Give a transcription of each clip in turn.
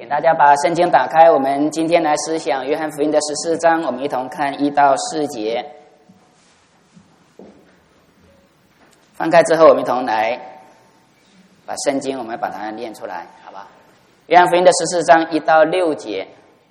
大家把圣经打开，我们今天来思想约翰福音的14章，我们一同看1到4节。翻开之后，我们一同来把圣经我们把它念出来，好吧？约翰福音的14章1到6节。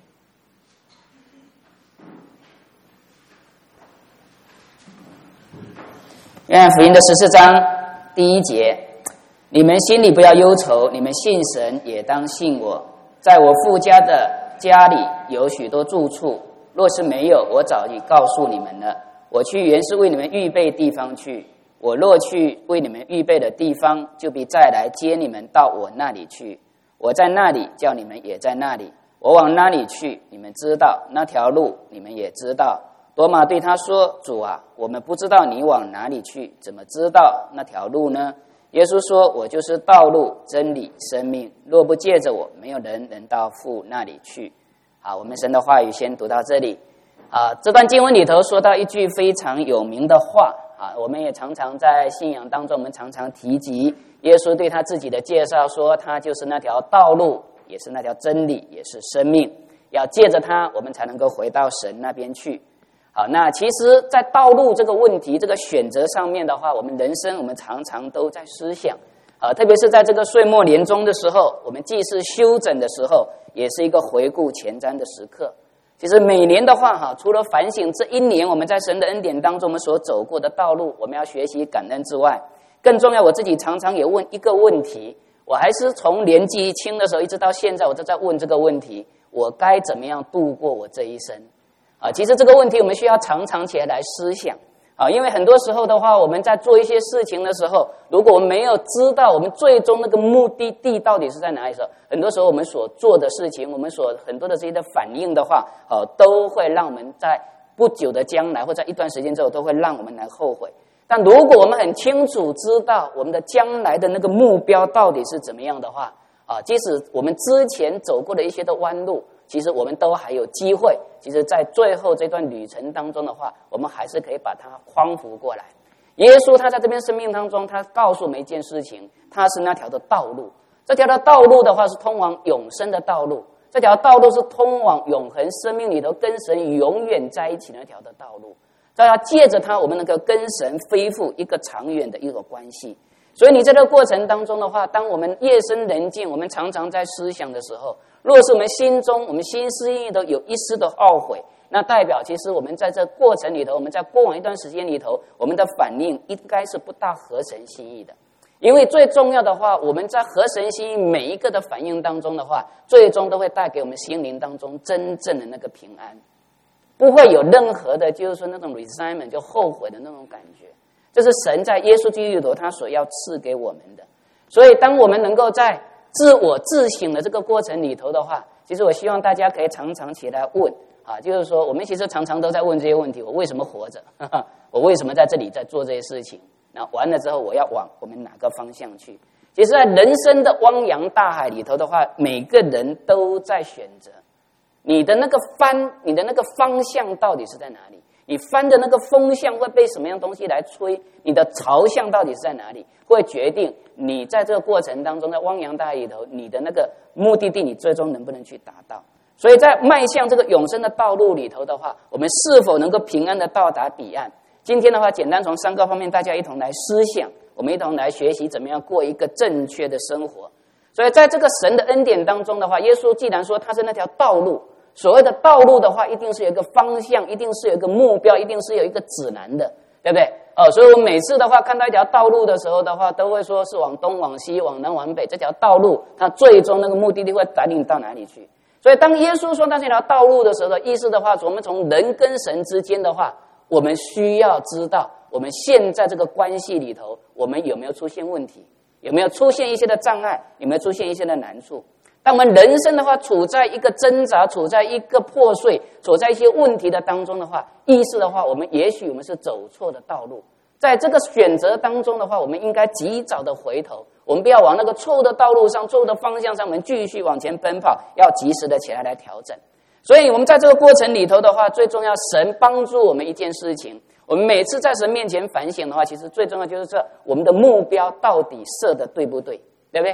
约翰福音的14章第1节：你们心里不要忧愁，你们信神也当信我。在我父家的家里有许多住处，若是没有，我早已告诉你们了。我去原是为你们预备地方去。我若去为你们预备的地方，就必再来接你们到我那里去。我在那里，叫你们也在那里。我往那里去，你们知道，那条路你们也知道。多马对他说：主啊，我们不知道你往哪里去，怎么知道那条路呢？耶稣说：我就是道路、真理、生命，若不借着我，没有人能到父那里去。好，我们神的话语先读到这里。这段经文里头说到一句非常有名的话，我们也常常在信仰当中，我们常常提及耶稣对他自己的介绍，说他就是那条道路，也是那条真理，也是生命，要借着他，我们才能够回到神那边去。好，那其实在道路这个问题，这个选择上面的话，我们人生我们常常都在思想，特别是在这个岁末年终的时候，我们既是休整的时候，也是一个回顾前瞻的时刻。其实每年的话，除了反省这一年我们在神的恩典当中我们所走过的道路，我们要学习感恩之外，更重要，我自己常常也问一个问题，我还是从年纪轻的时候一直到现在，我都在问这个问题：我该怎么样度过我这一生？其实这个问题我们需要常常起来思想因为很多时候的话，我们在做一些事情的时候，如果我们没有知道我们最终那个目的地到底是在哪里的时候，很多时候我们所做的事情，我们所很多的这些的反应的话，都会让我们在不久的将来或在一段时间之后都会让我们来后悔。但如果我们很清楚知道我们的将来的那个目标到底是怎么样的话，即使我们之前走过的一些的弯路，其实我们都还有机会，其实在最后这段旅程当中的话，我们还是可以把它匡扶过来。耶稣他在这边生命当中，他告诉我们一件事情，他是那条的道路。这条的道路的话是通往永生的道路，这条道路是通往永恒生命里头跟神永远在一起的那条的道路。这要借着它，我们能够跟神恢复一个长远的一个关系。所以你在这个过程当中的话，当我们夜深人静，我们常常在思想的时候，若是我们心中我们心思意念都有一丝的懊悔，那代表其实我们在这过程里头，我们在过往一段时间里头，我们的反应应该是不大合神心意的。因为最重要的话，我们在合神心意每一个的反应当中的话，最终都会带给我们心灵当中真正的那个平安，不会有任何的就是说那种 resentment 就后悔的那种感觉。这是神在耶稣基督里头他所要赐给我们的。所以当我们能够在自我自省的这个过程里头的话，其实我希望大家可以常常起来问就是说我们其实常常都在问这些问题：我为什么活着？我为什么在这里在做这些事情？那完了之后我要往我们哪个方向去？其实在人生的汪洋大海里头的话，每个人都在选择你的那个你的那个方向到底是在哪里？你翻的那个风向会被什么样东西来吹？你的朝向到底是在哪里？会决定你在这个过程当中，在汪洋大海里头，你的那个目的地，你最终能不能去达到？所以在迈向这个永生的道路里头的话，我们是否能够平安的到达彼岸？今天的话，简单从3个方面，大家一同来思想，我们一同来学习怎么样过一个正确的生活。所以在这个神的恩典当中的话，耶稣既然说他是那条道路，所谓的道路的话，一定是有一个方向，一定是有一个目标，一定是有一个指南的，对不对？所以我每次的话看到一条道路的时候的话，都会说是往东往西往南往北，这条道路它最终那个目的地会带领到哪里去。所以当耶稣说那是一条道路的时候的意思的话，我们从人跟神之间的话，我们需要知道我们现在这个关系里头，我们有没有出现问题，有没有出现一些的障碍，有没有出现一些的难处。当我们人生的话处在一个挣扎，处在一个破碎，处在一些问题的当中的话，意思的话我们也许我们是走错的道路。在这个选择当中的话，我们应该及早的回头，我们不要往那个错误的道路上，错误的方向上，我们继续往前奔跑，要及时的起来调整。所以我们在这个过程里头的话，最重要神帮助我们一件事情，我们每次在神面前反省的话，其实最重要就是我们的目标到底设的对不对，对不对？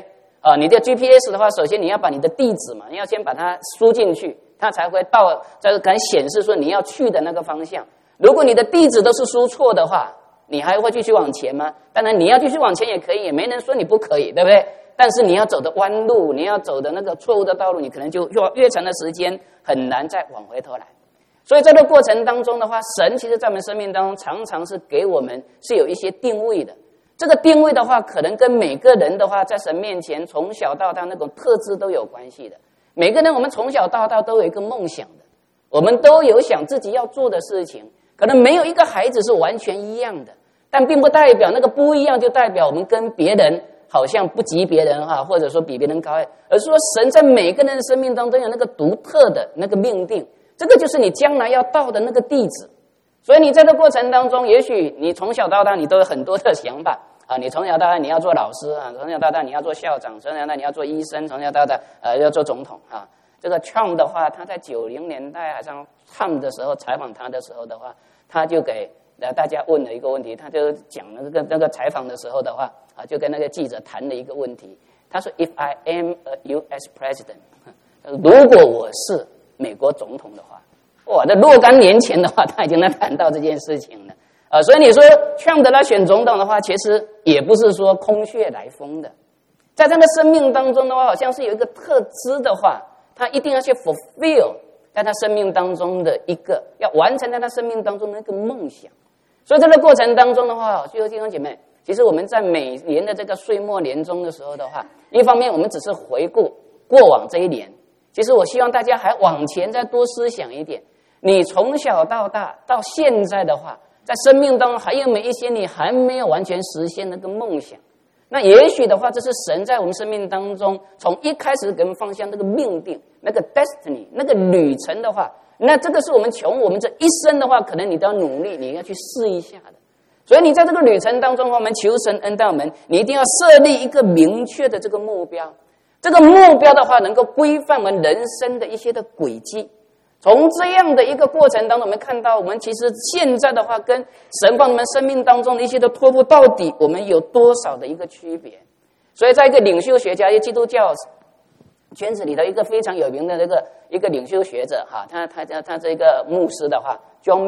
你的 GPS 的话，首先你要把你的地址嘛，你要先把它输进去，它才会到，才敢显示说你要去的那个方向。如果你的地址都是输错的话，你还会继续往前吗？当然你要继续往前也可以，也没人说你不可以，对不对？但是你要走的弯路，你要走的那个错误的道路，你可能就越长的时间很难再往回头来。所以在这个过程当中的话，神其实在我们生命当中常常是给我们是有一些定位的。这个定位的话，可能跟每个人的话在神面前从小到大那种特质都有关系的。每个人我们从小到大都有一个梦想的，我们都有想自己要做的事情，可能没有一个孩子是完全一样的，但并不代表那个不一样就代表我们跟别人好像不及别人哈，或者说比别人高，而是说神在每个人的生命当中有那个独特的那个命定，这个就是你将来要到的那个地址。所以你在这过程当中，也许你从小到大你都有很多的想法啊，你从小到大你要做老师啊，从小到大你要做校长，从小到大你要做医生，从小到大要做总统啊。这个 Trump 的话，他在90年代好像 Trump 的时候采访他的时候的话，他就给大家问了一个问题，他就讲那个采访的时候的话啊，就跟那个记者谈了一个问题。他说 ：“If I am a U.S. president， 如果我是美国总统的话。”哇，这若干年前的话，他已经在谈到这件事情了，所以你说Trump他选总统的话，其实也不是说空穴来风的，在他的生命当中的话，好像是有一个特质的话，他一定要去 fulfill 在他生命当中的一个要完成在他生命当中的一个梦想。所以这个过程当中的话，弟兄姐妹，其实我们在每年的这个岁末年终的时候的话，一方面我们只是回顾过往这一年，其实我希望大家还往前再多思想一点。你从小到大到现在的话，在生命当中还有没有一些你还没有完全实现那个梦想？那也许的话，这是神在我们生命当中从一开始给我们放下那个命定，那个 destiny， 那个旅程的话，那这个是我们穷我们这一生的话，可能你都要努力，你要去试一下的。所以你在这个旅程当中，我们求神恩待我们，你一定要设立一个明确的这个目标。这个目标的话，能够规范我们人生的一些的轨迹。从这样的一个过程当中，我们看到我们其实现在的话跟神放我们生命当中的一些的托付，到底我们有多少的一个区别。所以在一个领袖学家，一个基督教圈子里的一个非常有名的一个领袖学者哈，他这个牧师的话 John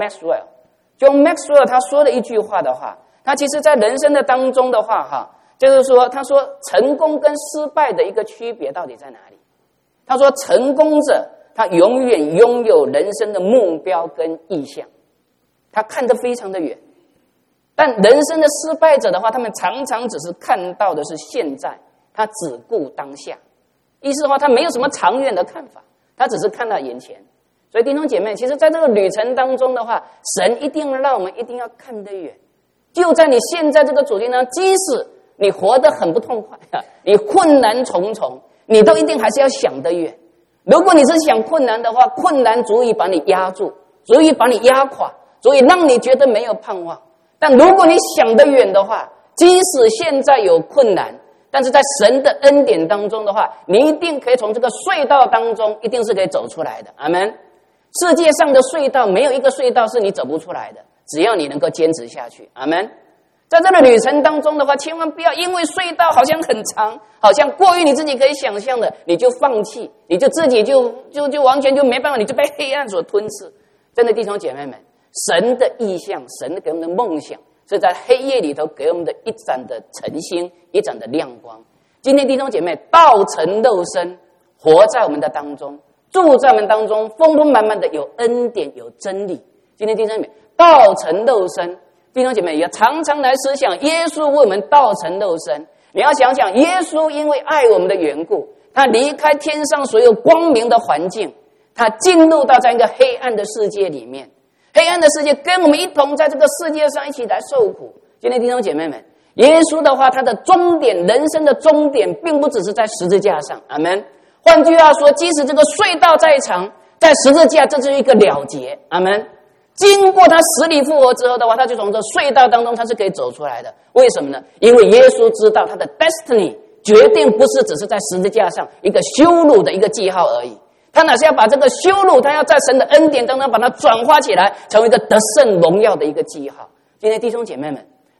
Maxwell 他说了一句话的话，他其实在人生的当中的话哈，就是说他说成功跟失败的一个区别到底在哪里？他说成功者他永远拥有人生的目标跟意向，他看得非常的远。但人生的失败者的话，他们常常只是看到的是现在，他只顾当下，意思的话他没有什么长远的看法，他只是看到眼前。所以弟兄姐妹，其实在这个旅程当中的话，神一定让我们一定要看得远。就在你现在这个处境呢，即使你活得很不痛快，你困难重重，你都一定还是要想得远。如果你是想困难的话，困难足以把你压住，足以把你压垮，足以让你觉得没有盼望。但如果你想得远的话，即使现在有困难，但是在神的恩典当中的话，你一定可以从这个隧道当中一定是可以走出来的。阿们。世界上的隧道没有一个隧道是你走不出来的，只要你能够坚持下去。阿们。在这个旅程当中的话，千万不要因为隧道好像很长，好像过于你自己可以想象的，你就放弃，你就自己就完全就没办法，你就被黑暗所吞噬。真的弟兄姐妹们，神的意象，神给我们的梦想，是在黑夜里头给我们的一盏的晨星，一盏的亮光。今天弟兄姐妹道成肉身，活在我们的当中，住在我们当中，丰丰满满的有恩典，有真理。今天弟兄姐妹道成肉身，弟兄姐妹也常常来思想，耶稣为我们道成肉身。你要想想，耶稣因为爱我们的缘故，他离开天上所有光明的环境，他进入到这样一个黑暗的世界里面，黑暗的世界跟我们一同在这个世界上一起来受苦。今天弟兄姐妹们，耶稣的话，他的终点，人生的终点并不只是在十字架上。阿们。换句话说，即使这个隧道再长，在十字架这是一个了结。阿们。经过他死里复活之后的话，他就从这隧道当中他是可以走出来的。为什么呢？因为耶稣知道他的 destiny 决定不是只是在十字架上一个羞辱的一个记号而已，他哪是要把这个羞辱，他要在神的恩典当中把它转化起来，成为一个得胜荣耀的一个记号。今天弟兄姐妹们，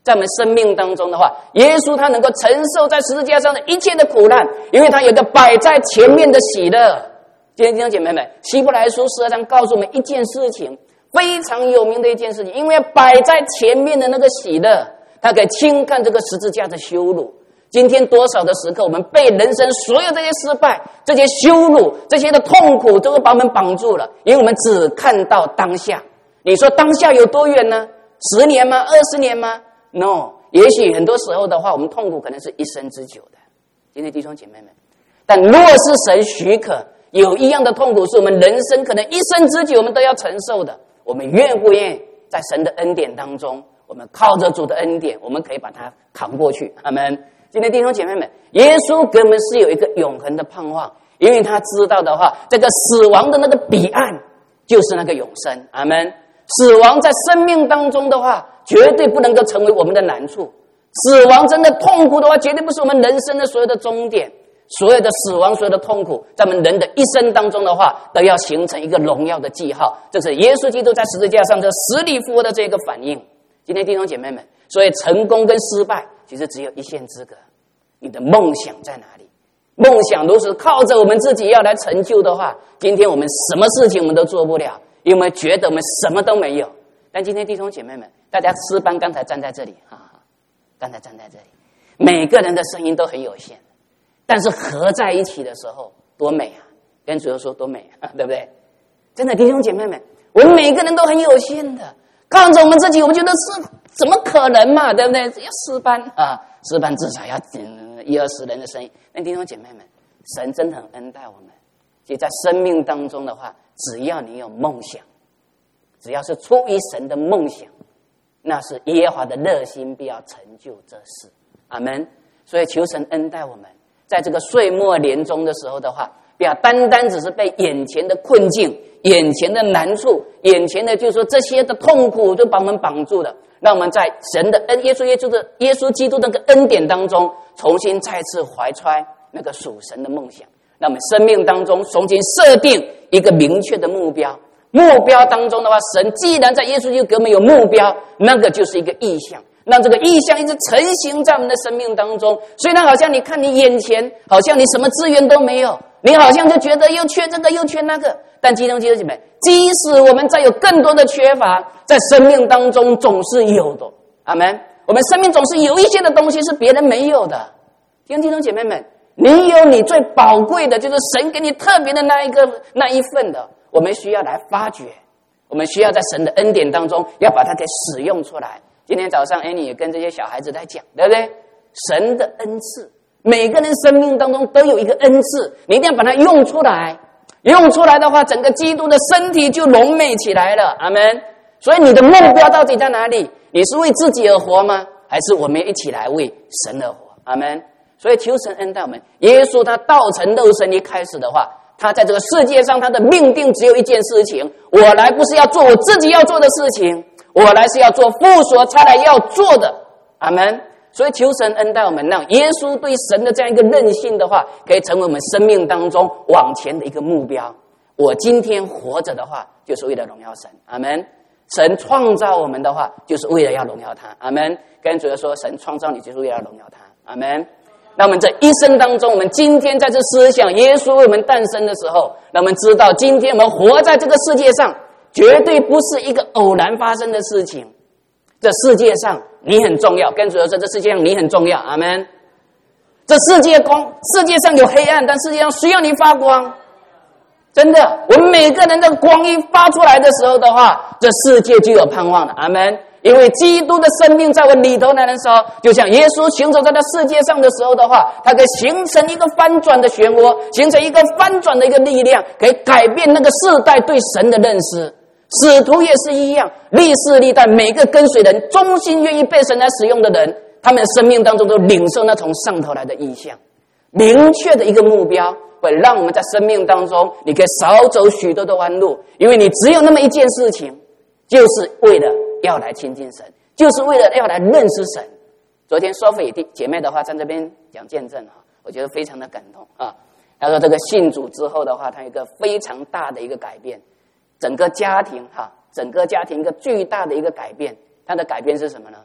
在我们生命当中的话，耶稣他能够承受在十字架上的一切的苦难，因为他有一个摆在前面的喜乐。今天弟兄姐妹们，希伯来书12章告诉我们一件事情，非常有名的一件事情，因为摆在前面的那个喜乐，他可以轻看这个十字架的羞辱。今天多少的时刻，我们被人生所有这些失败、这些羞辱、这些的痛苦，都会把我们绑住了，因为我们只看到当下。你说当下有多远呢？10年吗？20年吗？ No， 也许很多时候的话，我们痛苦可能是一生之久的。今天弟兄姐妹们，但若是神许可，有一样的痛苦是我们人生可能一生之久我们都要承受的，我们愿不愿意在神的恩典当中，我们靠着主的恩典，我们可以把它扛过去。阿们。今天弟兄姐妹们，耶稣给我们是有一个永恒的盼望，因为他知道的话，这个死亡的那个彼岸就是那个永生。阿们。死亡在生命当中的话，绝对不能够成为我们的难处。死亡真的痛苦的话，绝对不是我们人生的所有的终点。所有的死亡，所有的痛苦，在我们人的一生当中的话，都要形成一个荣耀的记号。这是耶稣基督在十字架上这死里复活的这个反应。今天弟兄姐妹们，所以成功跟失败其实只有一线之隔。你的梦想在哪里？梦想如是靠着我们自己要来成就的话，今天我们什么事情我们都做不了，因为我们觉得我们什么都没有。但今天弟兄姐妹们，大家诗班刚才站在这里，刚才站在这里，每个人的声音都很有限，但是合在一起的时候多美啊！跟主耶稣说多美啊，对不对？真的弟兄姐妹们，我们每个人都很有限的，靠着我们自己，我们觉得是怎么可能嘛，对不对？要诗班啊，诗班至少要10-20人的声音。那弟兄姐妹们，神真的很恩待我们。其实在生命当中的话，只要你有梦想，只要是出于神的梦想，那是耶和华的热心必要成就这事。阿们。所以求神恩待我们，在这个岁末年终的时候的话，不要单单只是被眼前的困境、眼前的难处、眼前的就是说这些的痛苦就把我们绑住了。让我们在神的耶稣基督的那个恩典当中，重新再次怀揣那个属神的梦想。让我们生命当中重新设定一个明确的目标。目标当中的话，神既然在耶稣基督给我们有目标，那个就是一个意向，让这个意向一直成型在我们的生命当中。虽然好像你看你眼前好像你什么资源都没有，你好像就觉得又缺这个又缺那个，但弟兄姐妹，即使我们再有更多的缺乏，在生命当中总是有的。阿们。我们生命总是有一些的东西是别人没有的。弟兄姐妹们，你有你最宝贵的，就是神给你特别的那一份的，我们需要来发掘，我们需要在神的恩典当中要把它给使用出来。今天早上Annie也跟这些小孩子在讲，对不对？神的恩赐，每个人生命当中都有一个恩赐，你一定要把它用出来。用出来的话，整个基督的身体就荣美起来了。阿们。所以你的目标到底在哪里？你是为自己而活吗？还是我们一起来为神而活？阿们。所以求神恩待我们。耶稣他道成肉身一开始的话，他在这个世界上他的命定只有一件事情，我来不是要做我自己要做的事情，我来是要做父所差来要做的。阿们。所以求神恩待我们，让耶稣对神的这样一个韧性的话，可以成为我们生命当中往前的一个目标。我今天活着的话，就是为了荣耀神。阿们。神创造我们的话，就是为了要荣耀他。阿们。跟主耶稣说，神创造你就是为了荣耀他。阿们。那我们这一生当中，我们今天在这思想耶稣为我们诞生的时候，让我们知道今天我们活在这个世界上，绝对不是一个偶然发生的事情。这世界上你很重要，跟主耶稣说，这世界上你很重要。阿们。这世界上有黑暗，但世界上需要你发光。真的，我们每个人的光一发出来的时候的话，这世界就有盼望了。阿们。因为基督的生命在我里头来的时候，就像耶稣行走在这世界上的时候的话，它可以形成一个翻转的漩涡，形成一个翻转的一个力量，可以改变那个世代对神的认识。使徒也是一样，历世历代每个跟随人，忠心愿意被神来使用的人，他们的生命当中都领受那从上头来的意象，明确的一个目标，会让我们在生命当中你可以少走许多的弯路，因为你只有那么一件事情，就是为了要来亲近神，就是为了要来认识神。昨天Sophie姐妹的话在这边讲见证我觉得非常的感动啊。她说这个信主之后的话，她有一个非常大的一个改变，整个家庭一个巨大的一个改变。她的改变是什么呢？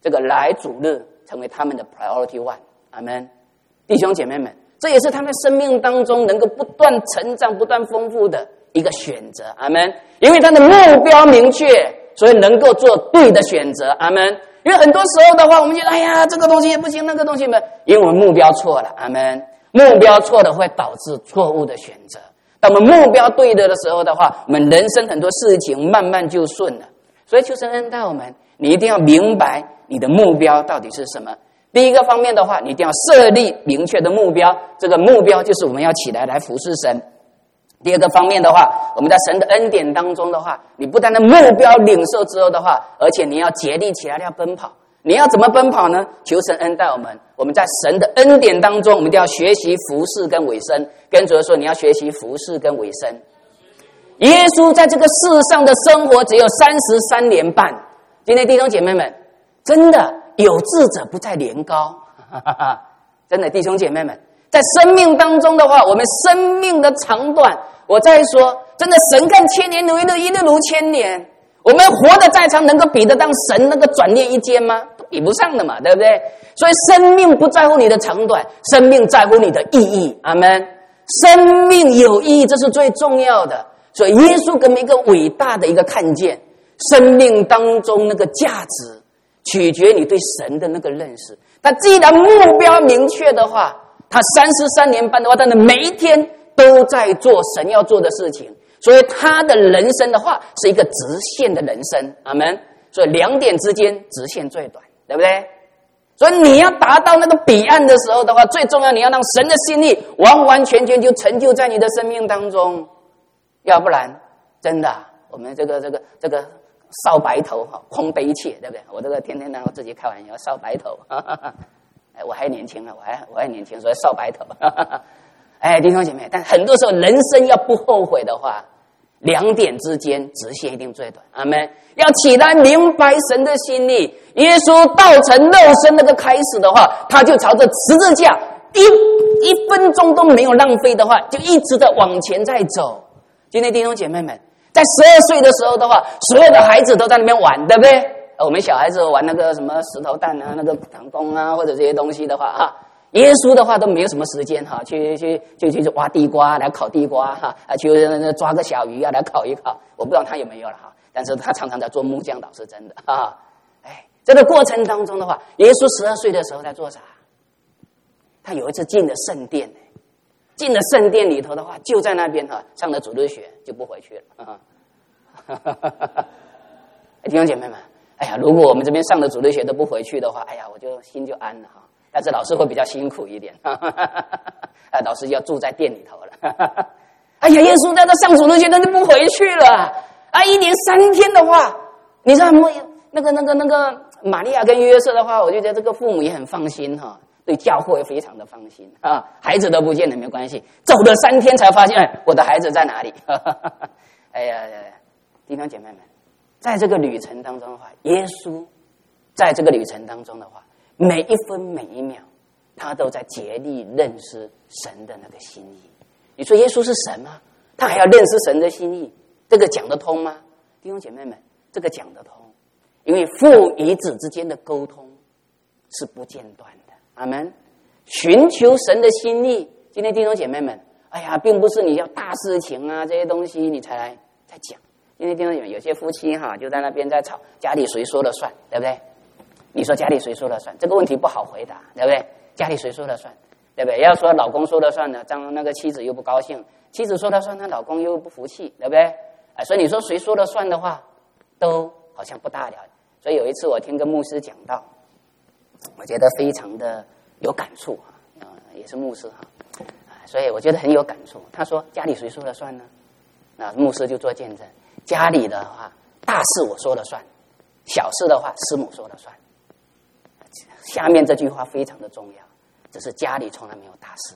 这个来主日成为他们的 priority one。阿们，弟兄姐妹们，这也是他们生命当中能够不断成长、不断丰富的一个选择。阿们，因为他的目标明确，所以能够做对的选择。阿们。因为很多时候的话，我们觉得哎呀，这个东西也不行，那个东西没，因为我们目标错了。阿们，目标错的会导致错误的选择。当我们目标对的时候的话，我们人生很多事情慢慢就顺了。所以求神恩待我们，你一定要明白你的目标到底是什么。第一个方面的话，你一定要设立明确的目标，这个目标就是我们要起来服侍神。第二个方面的话，我们在神的恩典当中的话，你不但的目标领受之后的话，而且你要竭力起来要奔跑。你要怎么奔跑呢？求神恩待我们，我们在神的恩典当中，我们一定要学习服侍跟委身。跟主说，你要学习服侍跟委身。耶稣在这个世上的生活只有33年半。今天弟兄姐妹们，真的有志者不在年高，真的弟兄姐妹们，在生命当中的话，我们生命的长短，我再说，真的神看千年如一日，一日如千年。我们活得再长，能够比得当神那个转念一间吗？都比不上的嘛，对不对？所以生命不在乎你的长短，生命在乎你的意义。阿们。生命有意义，这是最重要的。所以耶稣给我们一个伟大的一个看见，生命当中那个价值取决你对神的那个认识。他既然目标明确的话，他33年半的话，他的每一天都在做神要做的事情。所以他的人生的话是一个直线的人生。阿们。所以2点之间直线最短，对不对？所以你要达到那个彼岸的时候的话，最重要你要让神的心意完完全全就成就在你的生命当中。要不然真的我们这个烧白头空悲切，对不对？我这个天天让我自己开玩笑烧白头，我还年轻啊，我还年轻，所以烧白头。哎，弟兄姐妹，但很多时候人生要不后悔的话，2点之间直线一定最短。阿们。要起来明白神的心意。耶稣道成肉身那个开始的话，他就朝着十字架一分钟都没有浪费的话，就一直的往前在走。今天弟兄姐妹们，在12岁的时候的话，所有的孩子都在那边玩，对不对？我们小孩子玩那个什么石头弹啊，那个弹弓啊，或者这些东西的话耶稣的话都没有什么时间去挖地瓜来烤地瓜去抓个小鱼来烤一烤。我不知道他有没有了但是他常常在做木匠，倒是真的这个过程当中的话，耶稣12岁的时候在做啥？他有一次进了圣殿，进了圣殿里头的话，就在那边上了主日学就不回去了弟兄姐妹们，哎呀，如果我们这边上了主日学都不回去的话，哎呀，我就心就安了但是老师会比较辛苦一点老师就要住在店里头了哎呀，耶稣在那上主日学他就不回去了1连3天的话，你知道那个玛利亚跟约瑟的话，我就觉得这个父母也很放心对教会也非常的放心孩子都不见了没关系，走了3天才发现我的孩子在哪里哎呀，弟兄姐妹们，在这个旅程当中的话，耶稣在这个旅程当中的话，每一分每一秒他都在竭力认识神的那个心意。你说耶稣是神吗？他还要认识神的心意，这个讲得通吗？弟兄姐妹们，这个讲得通，因为父与子之间的沟通是不间断的。阿们。寻求神的心意，今天弟兄姐妹们，哎呀，并不是你要大事情这些东西你才来再讲。今天弟兄姐妹，有些夫妻就在那边在吵，家里谁说了算，对不对？你说家里谁说了算？这个问题不好回答，对不对？家里谁说了算，对不对？要说老公说了算呢，那个妻子又不高兴，妻子说了算，那老公又不服气，对不对？所以你说谁说了算的话，都好像不大了。所以有一次我听个牧师讲道，我觉得非常的有感触也是牧师所以我觉得很有感触。他说家里谁说了算呢？那牧师就做见证，家里的话大事我说了算，小事的话师母说了算。下面这句话非常的重要，只是家里从来没有大事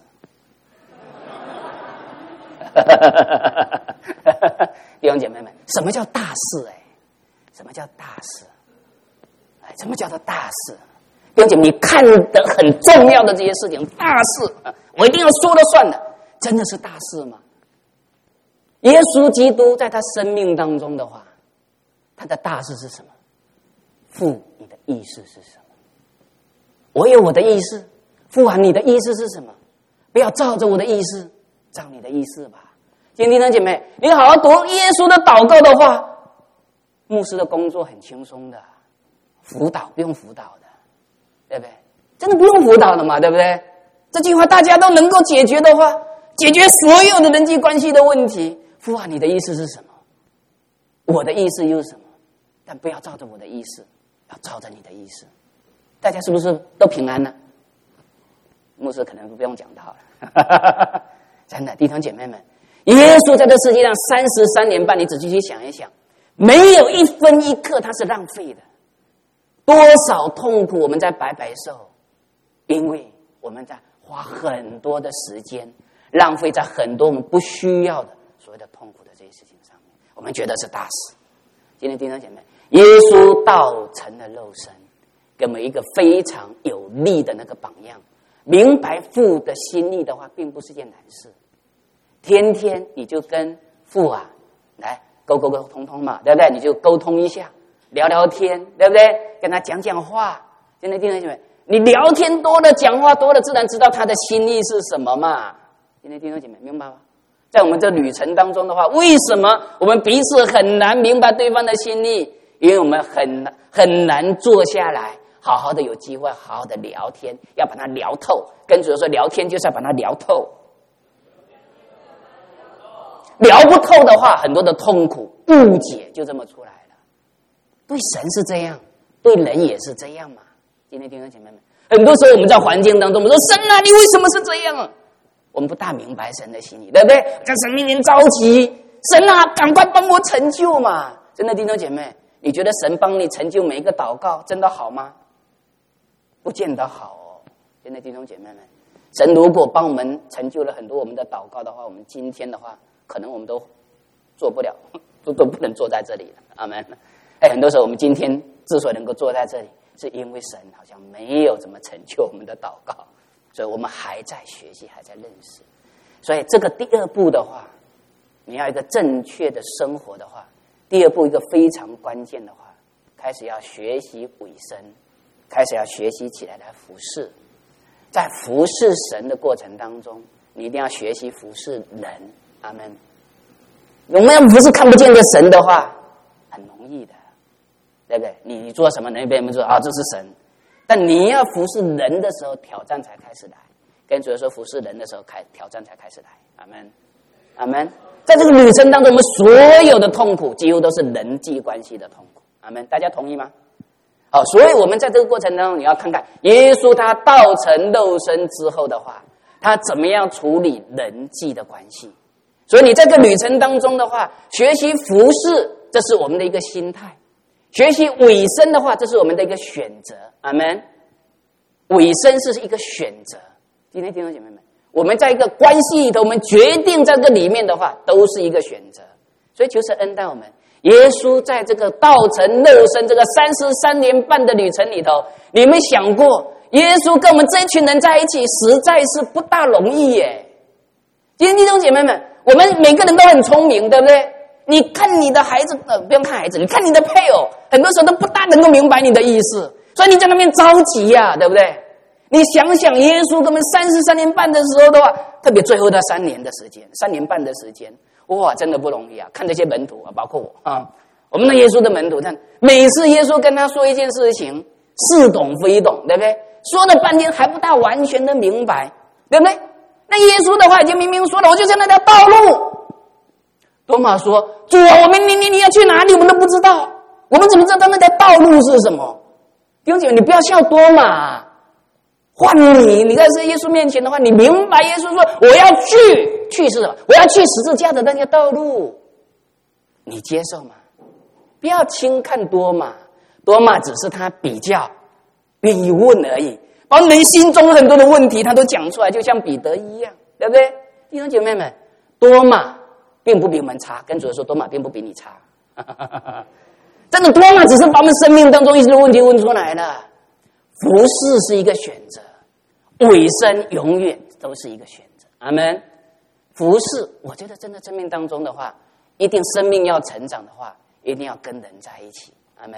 弟兄姐妹们，什么叫大事什么叫大事什么叫做大事？弟兄姐妹，你看得很重要的这些事情，大事我一定要说了算的，真的是大事吗？耶稣基督在他生命当中的话，他的大事是什么？ 父，你的意思是什么？我有我的意思，父啊，你的意思是什么？不要照着我的意思，照你的意思吧。今天弟兄姐妹，你好好读耶稣的祷告的话，牧师的工作很轻松的，辅导不用辅导的，对不对？真的不用辅导的嘛，对不对？这句话大家都能够解决的话，解决所有的人际关系的问题。父啊，你的意思是什么？我的意思又是什么？但不要照着我的意思，要照着你的意思。大家是不是都平安呢？牧师可能不用讲到了，真的，弟兄姐妹们，耶稣在这世界上33年半，你仔细去想一想，没有一分一刻他是浪费的。多少痛苦我们在白白受，因为我们在花很多的时间，浪费在很多我们不需要的所谓的痛苦的这些事情上面，我们觉得是大事。今天弟兄姐妹，耶稣道成了肉身，给我们一个非常有力的那个榜样。明白父的心意的话，并不是件难事。天天你就跟父啊来沟通嘛，对不对？你就沟通一下，聊聊天，对不对？跟他讲讲话。今天弟兄姐妹，你聊天多了，讲话多了，自然知道他的心意是什么嘛。今天弟兄姐妹，明白吗？在我们这旅程当中的话，为什么我们彼此很难明白对方的心意？因为我们很难坐下来好好的有机会好好的聊天，要把它聊透。跟主说，聊天就是要把它聊透。聊不透的话，很多的痛苦误解就这么出来了。对神是这样，对人也是这样嘛。今天弟兄姐妹们，很多时候我们在环境当中，我们说神啊，你为什么是这样啊？我们不大明白神的心意，对不对？在神面前着急，神啊，赶快帮我成就嘛！真的弟兄姐妹，你觉得神帮你成就每一个祷告真的好吗？不见得好哦。真的弟兄姐妹们，神如果帮我们成就了很多我们的祷告的话，我们今天的话可能我们都做不了，都不能坐在这里了。阿们。很多时候我们今天之所以能够坐在这里，是因为神好像没有怎么成就我们的祷告，所以我们还在学习，还在认识。所以这个第二步的话，你要一个正确的生活的话，第二步一个非常关键的话，开始要学习委身，开始要学习起来服侍。在服侍神的过程当中，你一定要学习服侍人。阿们。我们要服侍看不见的神的话，很容易的，对不对？你做什么，人别人说啊，这是神。但你要服侍人的时候，挑战才开始来。跟主说，服侍人的时候，挑战才开始来。阿们，阿们。在这个旅程当中，我们所有的痛苦几乎都是人际关系的痛苦。阿们，大家同意吗？好，所以我们在这个过程当中，你要看看耶稣他道成肉身之后的话，他怎么样处理人际的关系。所以你在这个旅程当中的话，学习服侍，这是我们的一个心态；学习委身的话，这是我们的一个选择。阿们。委身是一个选择。今天弟兄姐妹们，我们在一个关系里头，我们决定在这里面的话，都是一个选择。所以求神恩待我们。耶稣在这个道成肉身这个33年半的旅程里头，你们想过，耶稣跟我们这一群人在一起，实在是不大容易耶。今天弟兄姐妹们，我们每个人都很聪明，对不对？你看你的孩子，不用看孩子，你看你的配偶，很多时候都不大能够明白你的意思，所以你在那边着急呀，对不对？你想想耶稣跟我们33年半的时候的话，特别最后的3年的时间，3年半的时间，哇，真的不容易啊！看这些门徒啊，包括我啊，我们的耶稣的门徒，看每次耶稣跟他说一件事情，似懂非懂，对不对？说了半天还不大完全的明白，对不对？那耶稣的话已经明明说了，我就在那条道路。多马说：“主啊，我们你要去哪里？我们都不知道，我们怎么知道那条道路是什么？”弟兄姐妹，你不要笑多马。换你在这耶稣面前的话，你明白耶稣说我要去是什么？我要去十字架的那条道路，你接受吗？不要轻看多马，多马只是他比较愿意问而已，把人心中很多的问题他都讲出来，就像彼得一样，对不对？弟兄姐妹们，多马并不比我们差，跟主说多马并不比你差，真的，多马只是把我们生命当中一些问题问出来了。服侍是一个选择，委身永远都是一个选择。阿们。服侍，我觉得真的生命当中的话，一定生命要成长的话，一定要跟人在一起。阿们。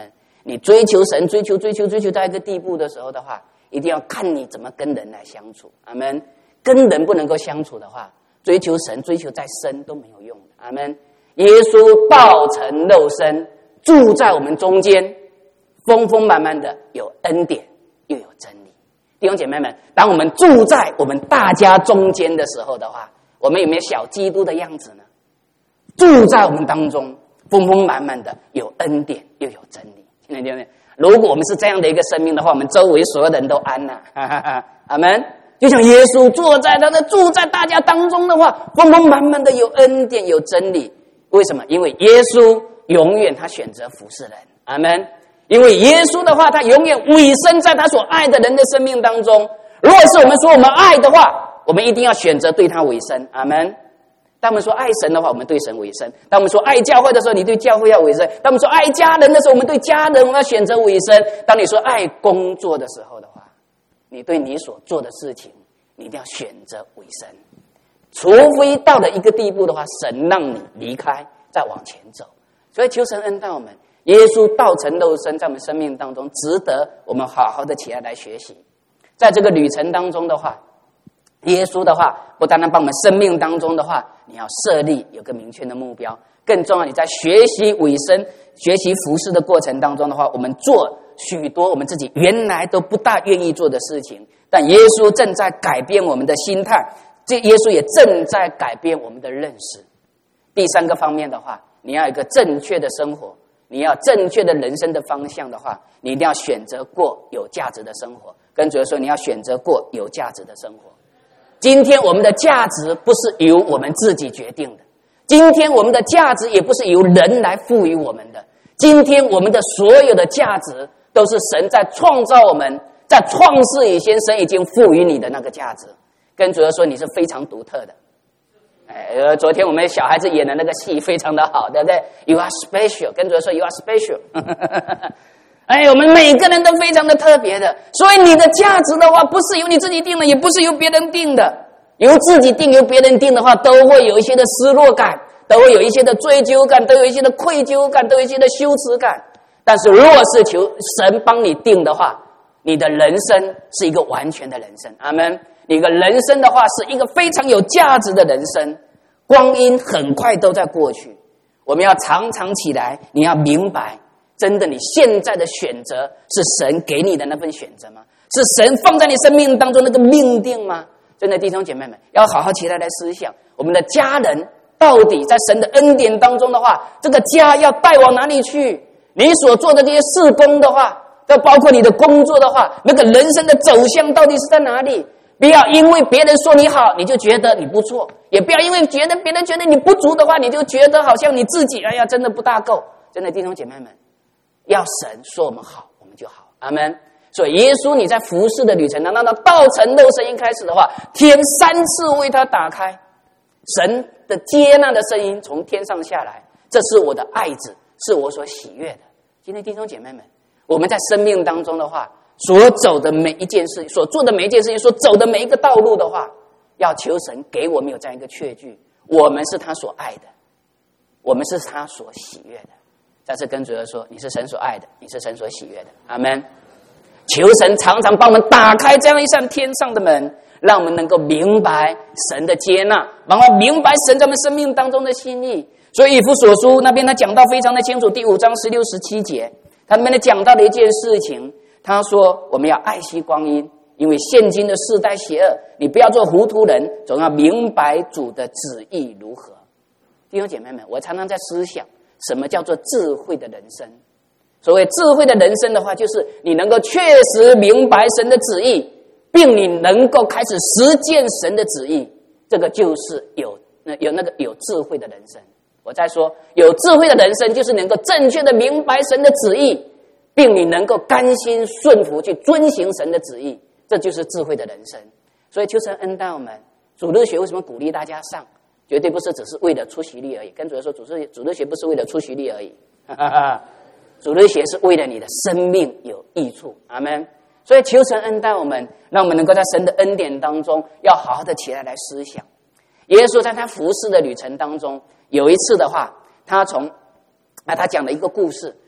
你追求神，追求到一个地步的时候的话，一定要看你怎么跟人来相处。阿们。跟人不能够相处的话，追求神，追求再深都没有用的。阿们。耶稣道成肉身，住在我们中间，丰丰满满的有恩典又有真理。弟兄姐妹们，当我们住在我们大家中间的时候的话，我们有没有小基督的样子呢？住在我们当中，丰丰满满的有恩典又有真理。亲爱的弟兄，如果我们是这样的一个生命的话，我们周围所有人都安了。阿们。就像耶稣住在大家当中的话，丰丰满满的有恩典有真理。为什么？因为耶稣永远他选择服侍人。阿们。因为耶稣的话，他永远委身在他所爱的人的生命当中。如果是我们说我们爱的话，我们一定要选择对他委身。阿们。当我们说爱神的话，我们对神委身；当我们说爱教会的时候，你对教会要委身；当我们说爱家人的时候，我们对家人我们要选择委身；当你说爱工作的时候的话，你对你所做的事情，你一定要选择委身。除非到了一个地步的话，神让你离开，再往前走。所以求神恩待我们，耶稣道成肉身，在我们生命当中，值得我们好好的起来学习。在这个旅程当中的话，耶稣的话不单单帮我们生命当中的话，你要设立有个明确的目标，更重要你在学习委身、学习服事的过程当中的话，我们做许多我们自己原来都不大愿意做的事情，但耶稣正在改变我们的心态，这耶稣也正在改变我们的认识。第三个方面的话，你要有一个正确的生活，你要正确的人生的方向的话，你一定要选择过有价值的生活。跟主说，你要选择过有价值的生活。今天我们的价值不是由我们自己决定的，今天我们的价值也不是由人来赋予我们的，今天我们的所有的价值都是神在创造我们，在创世以前神已经赋予你的那个价值。跟主说，你是非常独特的。昨天我们小孩子演的那个戏非常的好，对不对？ You are special， 跟主说 You are special 我们每个人都非常的特别的，所以你的价值的话，不是由你自己定的，也不是由别人定的。由自己定、由别人定的话，都会有一些的失落感，都会有一些的追究感，都有一些的愧疚感，都有一些的羞耻感。但是如果是求神帮你定的话，你的人生是一个完全的人生。阿们。你的人生的话，是一个非常有价值的人生。光阴很快都在过去，我们要常常起来，你要明白，真的你现在的选择是神给你的那份选择吗？是神放在你生命当中那个命定吗？真的弟兄姐妹们，要好好起来思想，我们的家人到底在神的恩典当中的话，这个家要带往哪里去？你所做的这些事工的话，要包括你的工作的话，那个人生的走向到底是在哪里？不要因为别人说你好，你就觉得你不错；也不要因为别人觉得你不足的话，你就觉得好像你自己真的不大够。真的弟兄姐妹们，要神说我们好，我们就好。阿们。所以耶稣你在服事的旅程当中，道成肉身一开始的话，天3次为他打开，神的接纳的声音从天上下来，这是我的爱子，是我所喜悦的。今天弟兄姐妹们，我们在生命当中的话，所走的每一件事，所做的每一件事情，所走的每一个道路的话，要求神给我们有这样一个确据，我们是他所爱的，我们是他所喜悦的。再次跟主耶稣说，你是神所爱的，你是神所喜悦的。阿们。求神常常帮我们打开这样一扇天上的门，让我们能够明白神的接纳，然后明白神在我们生命当中的心意。所以以弗所书那边他讲到非常的清楚，第5章16、17节，他那边讲到的一件事情，他说我们要爱惜光阴，因为现今的世代邪恶，你不要做糊涂人，总要明白主的旨意如何。弟兄姐妹们，我常常在思想，什么叫做智慧的人生？所谓智慧的人生的话，就是你能够确实明白神的旨意，并你能够开始实践神的旨意，这个就是有智慧的人生。我再说，有智慧的人生就是能够正确的明白神的旨意，并你能够甘心顺服去遵行神的旨意，这就是智慧的人生。所以求神恩待我们。主日学为什么鼓励大家上？绝对不是只是为了出席率而已。跟主说，主日学不是为了出席率而已，主日学是为了你的生命有益处。阿们。所以求神恩待我们，让我们能够在神的恩典当中，要好好的起来思想。耶稣在他服事的旅程当中，有一次的话，他讲了一个故事，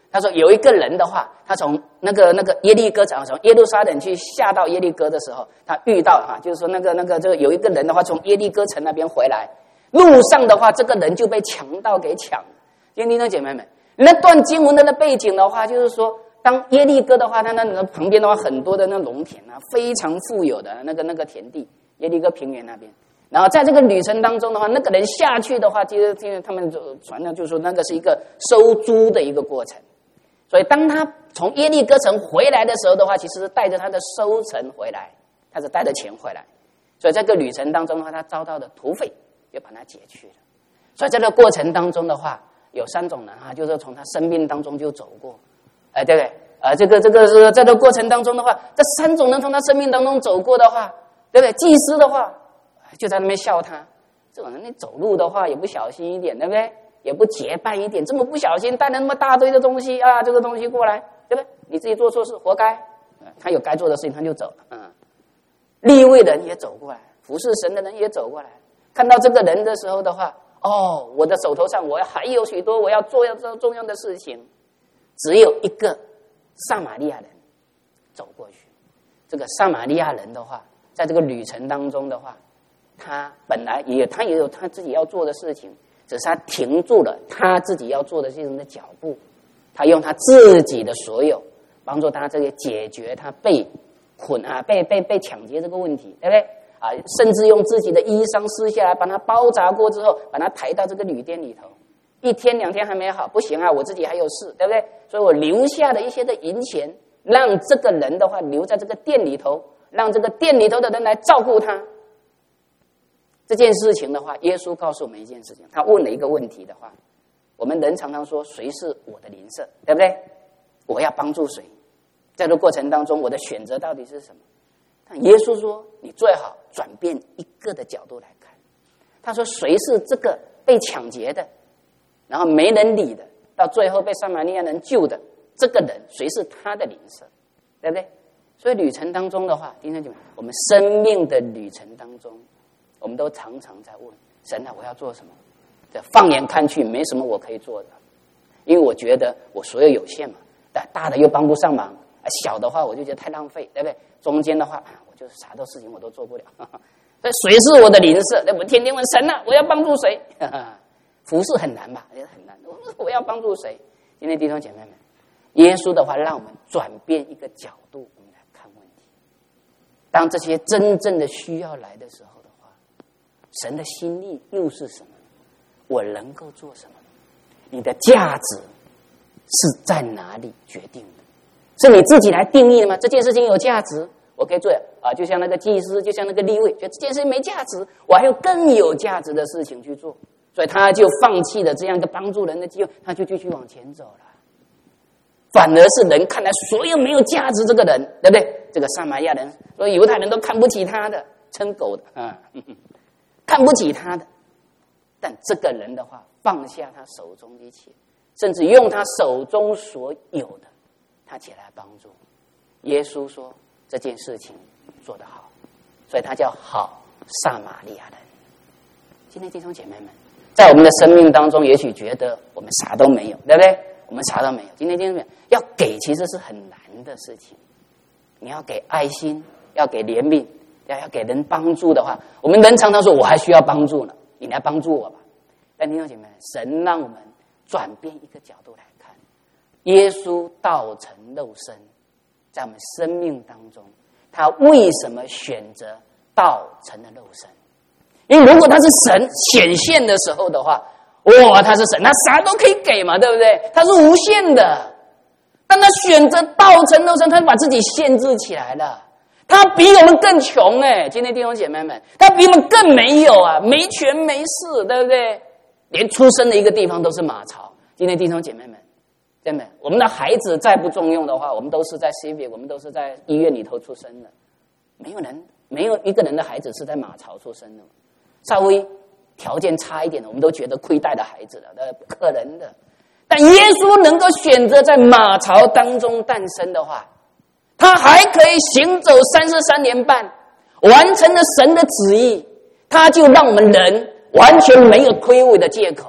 他说有一个人的话，他从那个耶利哥城，从耶路撒冷去下到耶利哥的时候，他遇到就是说这个有一个人的话，从耶利哥城那边回来，路上的话，这个人就被强盗给抢了。弟兄姐妹们，那段经文的背景的话，就是说，当耶利哥的话，它那旁边的话，很多的那农田啊，非常富有的那个田地，耶利哥平原那边。然后在这个旅程当中的话，那个人下去的话，其实他们传的就是说，那个是一个收租的一个过程。所以当他从耶利哥城回来的时候的话，其实是带着他的收成回来，他是带着钱回来。所以这个旅程当中的话，他遭到的土匪就把他解去了。所以在这个过程当中的话，有3种人就是从他生命当中就走过，对不对？这个是在这个过程当中的话，这3种人从他生命当中走过的话，对不对？祭司的话就在那边笑他，这种人你走路的话也不小心一点，对不对？也不结伴一点，这么不小心带了那么大堆的东西这个东西过来，对不对？你自己做错事，活该。他有该做的事情他就走了。利未人也走过来，服侍神的人也走过来，看到这个人的时候的话，我的手头上我还有许多我要做重要的事情，只有一个撒玛利亚人走过去。这个撒玛利亚人的话，在这个旅程当中的话，他本来也有他自己要做的事情，只是他停住了他自己要做的事情的脚步，他用他自己的所有帮助他这个解决他被捆被抢劫这个问题，对不对？甚至用自己的衣裳撕下来，把它包扎过之后，把它抬到这个旅店里头。1天2天还没好，不行我自己还有事，对不对？所以我留下了一些的银钱，让这个人的话留在这个店里头，让这个店里头的人来照顾他。这件事情的话，耶稣告诉我们一件事情，他问了一个问题的话，我们人常常说谁是我的邻舍，对不对？我要帮助谁？在这个过程当中，我的选择到底是什么？但耶稣说，你最好转变一个的角度来看。他说，谁是这个被抢劫的，然后没人理的，到最后被撒玛利亚人救的这个人，谁是他的邻舍，对不对？所以旅程当中的话，弟兄姐妹，我们生命的旅程当中，我们都常常在问神我要做什么？这放眼看去，没什么我可以做的，因为我觉得我所有有限嘛，但大的又帮不上忙，小的话我就觉得太浪费，对不对？中间的话我就是啥的事情我都做不了。所以谁是我的邻舍？我天天问神我要帮助谁？服侍很难吧？也很难。我要帮助谁？今天弟兄姐妹们，耶稣的话让我们转变一个角度，我们来看问题。当这些真正的需要来的时候的话，神的心意又是什么？我能够做什么？你的价值是在哪里决定的？是你自己来定义的吗？这件事情有价值，我可以做就像那个祭司，就像那个利未，觉得这件事情没价值，我还有更有价值的事情去做，所以他就放弃了这样一个帮助人的机会，他就继续往前走了。反而是人看来所有没有价值这个人，对不对？这个撒玛利亚人，所以犹太人都看不起他的，称狗的看不起他的。但这个人的话，放下他手中的一切，甚至用他手中所有的，他起来帮助。耶稣说这件事情做得好，所以他叫好撒玛利亚人。今天弟兄姐妹们，在我们的生命当中，也许觉得我们啥都没有，对不对？我们啥都没有。今天弟兄姐妹要给，其实是很难的事情。你要给爱心，要给怜悯，要给人帮助的话，我们人常常说我还需要帮助呢，你来帮助我吧。但弟兄姐妹，神让我们转变一个角度来看，耶稣道成肉身，在我们生命当中，他为什么选择道成了肉身？因为如果他是神显现的时候的话，他是神，他啥都可以给嘛，对不对？他是无限的。但他选择道成肉身，他把自己限制起来了。他比我们更穷今天弟兄姐妹们，他比我们更没有没权没势，对不对？连出生的一个地方都是马槽。今天弟兄姐妹们，对不对？我们的孩子再不重用的话，我们都是在 CB， 我们都是在医院里头出生的。没有一个人的孩子是在马槽出生的。稍微条件差一点的，我们都觉得亏待的孩子了，不可能的。但耶稣能够选择在马槽当中诞生的话，他还可以行走33年半，完成了神的旨意，他就让我们人完全没有推诿的借口。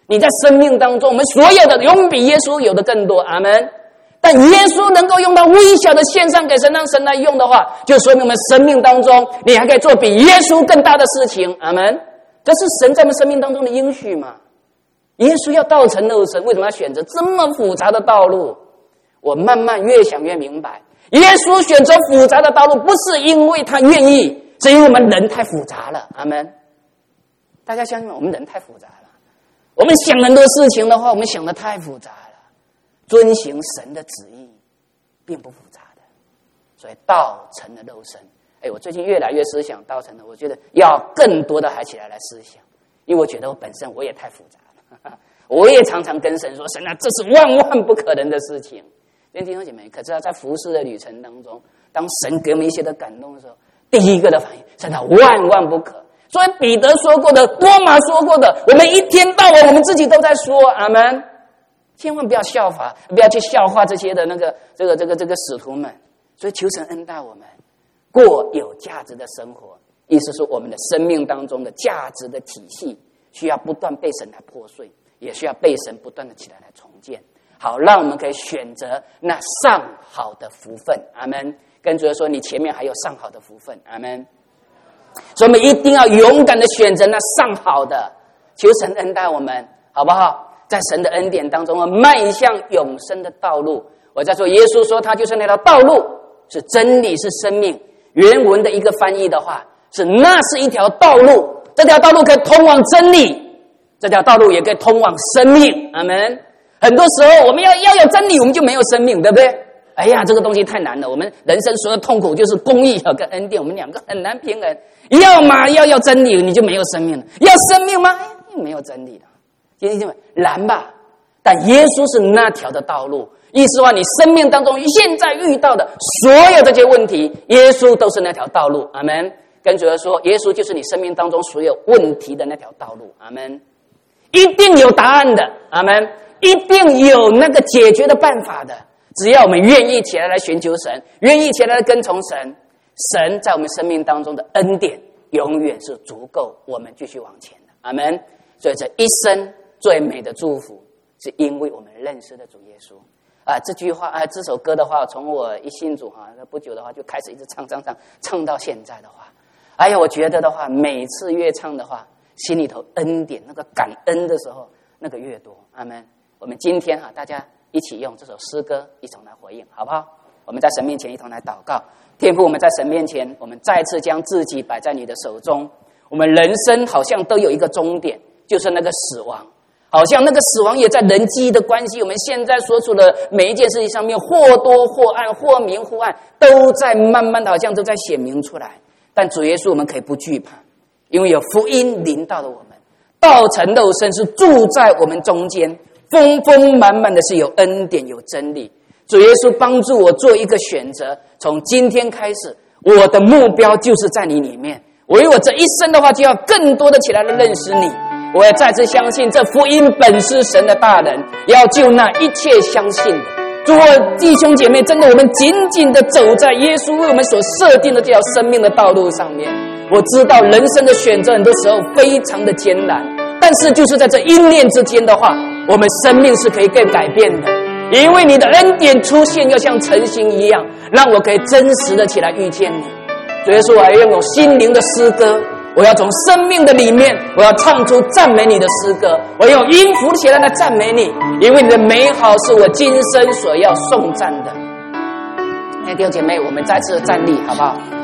你在生命当中，我们所有的永比耶稣有的更多。阿门。但耶稣能够用到微小的献上给神，让神来用的话，就说明我们生命当中，你还可以做比耶稣更大的事情。阿门。这是神在我们生命当中的应许嘛？耶稣要道成肉身，为什么要选择这么复杂的道路？我慢慢越想越明白，耶稣选择复杂的道路，不是因为他愿意，是因为我们人太复杂了。阿门。大家相信吗？我们人太复杂了，我们想很多事情的话，我们想的太复杂了。遵行神的旨意并不复杂的，所以道成了肉身。我最近越来越思想道成了，我觉得要更多的还起来思想，因为我觉得我本身我也太复杂了，我也常常跟神说，神啊，这是万万不可能的事情。弟兄姐妹，可知道在服事的旅程当中，当神给我们一些的感动的时候，第一个的反应，神啊，万万不可。所以彼得说过的，多马说过的，我们一天到晚我们自己都在说。阿们。千万不要效法，不要去笑话这些的这个使徒们。所以求神恩待我们，过有价值的生活。意思是我们的生命当中的价值的体系，需要不断被神来破碎，也需要被神不断的起来重建。好，让我们可以选择那上好的福分。阿们。跟主说，你前面还有上好的福分。阿们。所以我们一定要勇敢的选择那上好的，求神恩待我们，好不好？在神的恩典当中，迈向永生的道路。我在说，耶稣说他就是那条道路，是真理，是生命。原文的一个翻译的话，是那是一条道路，这条道路可以通往真理，这条道路也可以通往生命。阿们。很多时候我们要有真理，我们就没有生命，对不对？哎呀，这个东西太难了。我们人生所有的痛苦就是公义跟恩典，我们两个很难平衡。要嘛要真理，你就没有生命了；要生命吗？没有真理了。弟兄们，难吧？但耶稣是那条的道路。意思话，你生命当中现在遇到的所有这些问题，耶稣都是那条道路。阿们。跟主说，耶稣就是你生命当中所有问题的那条道路。阿们。一定有答案的。阿们。一定有那个解决的办法的。只要我们愿意起来寻求神，愿意起来跟从神，神在我们生命当中的恩典永远是足够我们继续往前的。阿们。所以这一生最美的祝福，是因为我们认识的主耶稣。这句话这首歌的话，从我一信主不久的话，就开始一直唱到现在的话。哎呀，我觉得的话，每次越唱的话，心里头恩典那个感恩的时候，那个越多。阿们。我们今天大家一起用这首诗歌一同来回应，好不好？我们在神面前一同来祷告。天父，我们在神面前，我们再次将自己摆在你的手中。我们人生好像都有一个终点，就是那个死亡。好像那个死亡也在人际的关系，我们现在所处的每一件事情上面，或多或暗，或明或暗，都在慢慢的好像都在显明出来。但主耶稣，我们可以不惧怕，因为有福音临到了我们，道成肉身是住在我们中间，丰丰满满的是有恩典有真理。主耶稣帮助我做一个选择，从今天开始，我的目标就是在你里面。我这一生的话，就要更多的起来认识你。我也再次相信，这福音本是神的大能，要救那一切相信的。诸位弟兄姐妹，真的，我们紧紧的走在耶稣为我们所设定的这条生命的道路上面。我知道人生的选择很多时候非常的艰难，但是就是在这一念之间的话，我们生命是可以更改变的。因为你的恩典出现，要像晨星一样，让我可以真实的起来遇见你。主耶稣，我要用心灵的诗歌，我要从生命的里面，我要唱出赞美你的诗歌，我要用音符起来来赞美你，因为你的美好是我今生所要颂赞的。弟兄姐妹，我们再次站立好不好？